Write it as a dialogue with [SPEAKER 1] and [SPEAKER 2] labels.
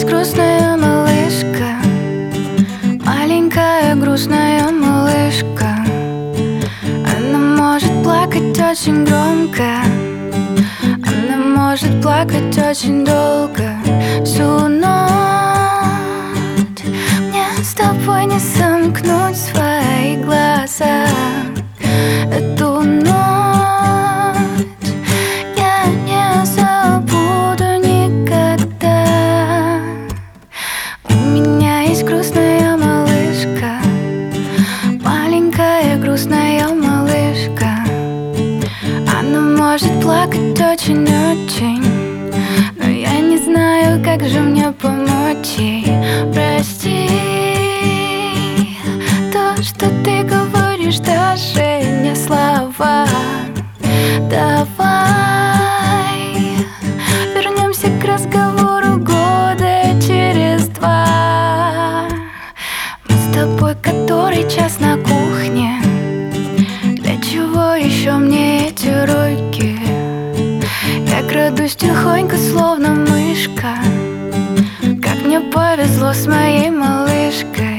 [SPEAKER 1] грустная малышка, маленькая грустная малышка. Она может плакать очень громко, она может плакать очень долго. Всю ночь мне с тобой не сомкнуть свои глаза. Эту ночь я не забуду никогда. У меня есть грустная малышка, маленькая грустная малышка. Она может плакать очень-очень, но я не знаю, как же мне помочь ей. Прости, то, что ты говоришь, даже не слова. Давай вернемся к разговору года через 2. Мы с тобой который час на кухне. Для чего еще мне эти руки? Я крадусь тихонько, словно мышка. Как мне повезло с моей малышкой.